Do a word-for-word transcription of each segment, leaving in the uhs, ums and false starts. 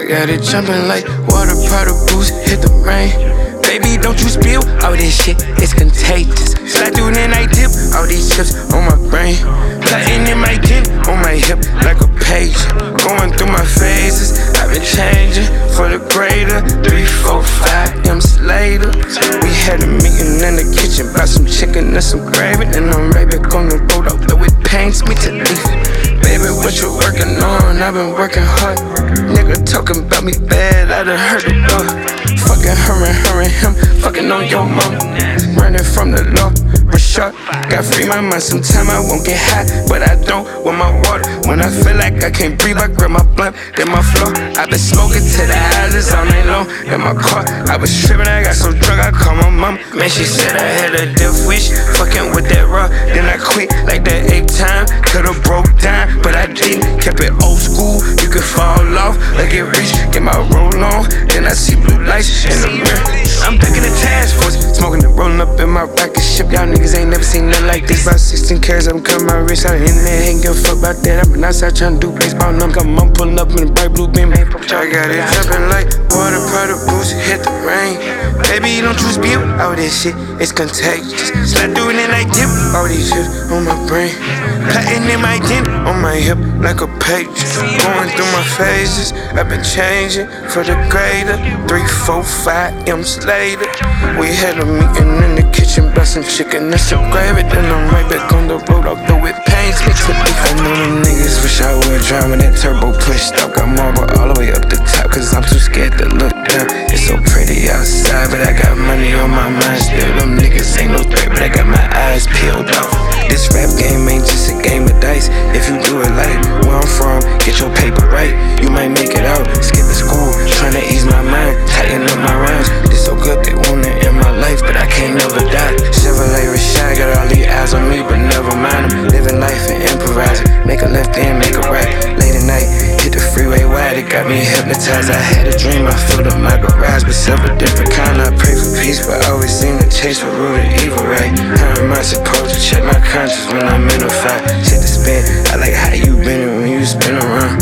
I got it jumping like water, Prada boots, hit the rain. Baby, don't you spill all this shit, it's contagious. Slide through then I dip all these chips on my brain. Plotting in my gin on my hip like a page. Going through my phases, I've been changing for the greater. Three, four, five M's later. We had a meeting in the kitchen about some chicken and some gravy. Then I'm right back on the road, although it pains me to leave. Baby, what you working on? I've been working hard. Nigga talking about me bad, I done heard it all. Fucking her and her and him, fucking on your mom. Running from the law, Rashad. Got free my mind, sometime I won't get high, but I don't with my water. When I feel like I can't breathe, I grab my blunt, then my floor. I been smoking till the eyes all night long. In my car, I was tripping, I got so drunk, I called my mom. Man, she said I had a death wish, fucking with that raw. Then I quit like that eighth time, could've broke down, but I didn't. Kept it old school, you could fall off, like get rich, get my roll on. Then I see blue lights in the mirror. I'm back in the task force, smoking and rolling up in my rocket ship. Y'all niggas ain't never seen nothing like this. About sixteen carats, I'm cutting my wrist out in there, ain't give a fuck about that. I've been outside trying to do baseball, and I'm got my mom pulling up in a bright blue beam. I got it jumping like water, Prada boots, hit the rain. Baby, don't you spill all this shit, it's contagious. Slide through it and I dip all these chips on my brain. Plotting in my gin on my hip like a page. Going through my phases, I've been changing for the greater. Three, four, five M's later. We had a meeting in the kitchen about some chicken and some gravy. Then I'm right back on the road, although it pains me to leave. I know them niggas wish I would drive with that turbo push stop. Got marble all the way up the top, cause I'm too scared to look down. It's so pretty outside, but I got money on my mind still. Them niggas ain't no threat, but I got my eyes peeled off. This rap game ain't just a game of dice. If you do it like where I'm from, get your paper right, you might make it out. Skipping school, trying to ease my mind, tighten up my rhymes. This so good, they want it in my life, but I can't never die. Chevrolet Rashad, got all these eyes on me, but never mind them. Living life and improvising, make a left and make a right. Late at night, hit the freeway wide, it got me hypnotized. I had a dream, I filled up my garage, but several different kind. I pray for peace, but I always seem to chase for root of evil, right? How am I supposed to check my conscience when I'm in a fight? Shit to spin, I like how you been when you spin around.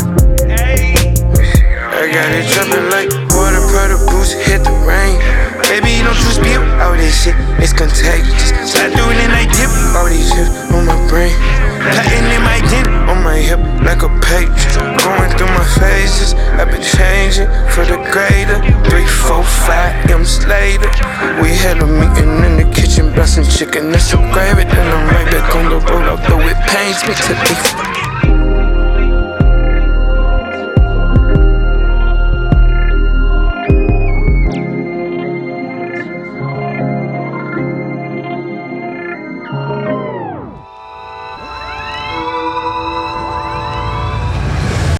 I got it jumping like water, Prada boots, hit the rain. Baby, don't you spill all this shit, it's contagious. Slide through it and I dip all these chips on my brain. Plotting in my gin on my hip like a page. Going through my phases, I've been changing for the greater. Three, four, five M's later. We had a meeting in the kitchen about some chicken and some gravy. Then I'm right back on the road, although it pains me to leave.